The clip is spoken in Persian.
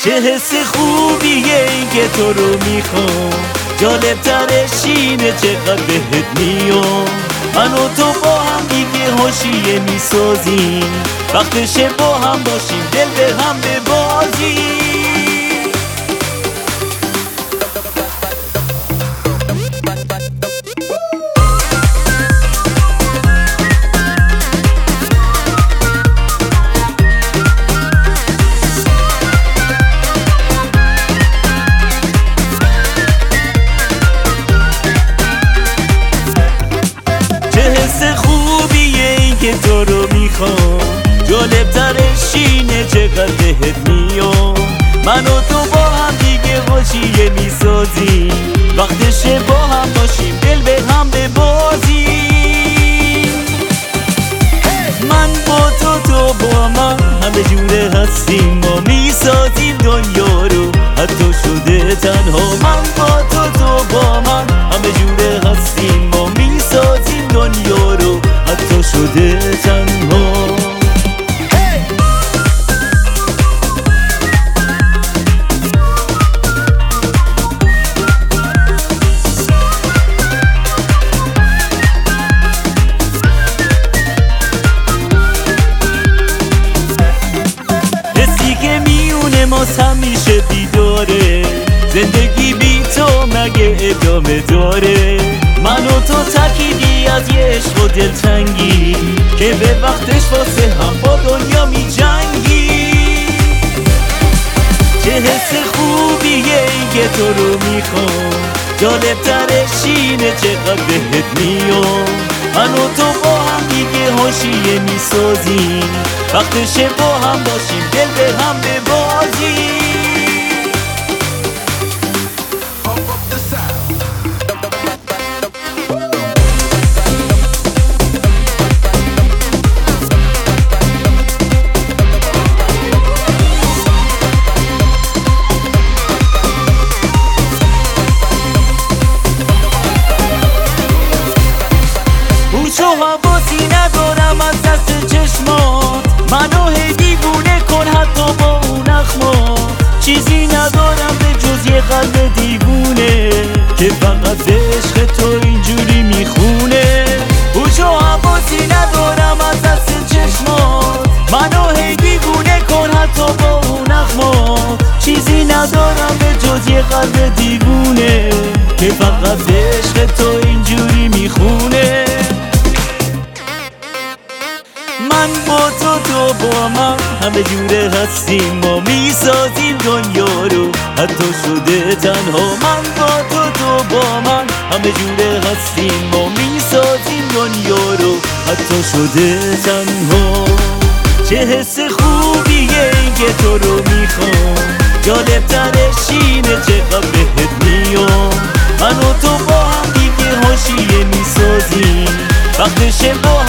چه حس خوبیه این که تو رو میخوام، جالب ترش اینه چقدر بهت میام. من و تو با هم دیگه حاشیه میسازیم، وقتشه با هم باشیم دل به هم ببازیم. که تو رو میخوام، جالب ترش اینه چقدر بهت میام. من و تو با هم دیگه حاشیه میسازیم، وقتشه با هم باشیم دل به هم ببازیم. من با تو با من همه جوره هستیم، ما میسازیم دنیا رو حتی شده تنها. من با تو با من همه جوره هستیم، ما میسازیم دنیا رو حتی شده تنها. حسی که میونه ما همیشه بیداره، زندگی بی تو مگه ادامه داره؟ من و تو ترکیبی از یه عشق و دلتنگی که به وقتش واسه هم با دنیا می جنگی. چه حس خوبیه این که تو رو میخوام، جالب ترش اینه چقدر بهت میام. من و تو با هم دیگه حاشیه میسازیم، وقتشه با هم باشیم دل به هم ببازیم. تو حواسی ندارم از دست چشمات، منو هی دیوونه کن حتی با اون اخمات. چیزی ندارم به جز یه قلب دیوونه که فقط به عشق تو اینجوری میخونه. تو حواسی ندارم از دست چشمات، منو هی دیوونه کن حتی با اون اخمات. چیزی ندارم به جز یه قلب دیوونه که فقط به عشق تو اینجوری میخونه. من با تو با من همه جوره هستیم، ما میسازیم دنیا رو حتی شده تنها. من با تو با من همه جوره هستیم، ما میسازیم دنیا رو حتی شده تنها. چه حس خوبیه این که تو رو میخوام، جالب ترش اینه چقدر بهت میام. من و تو با هم دیگه حاشیه میسازیم، وقتشه با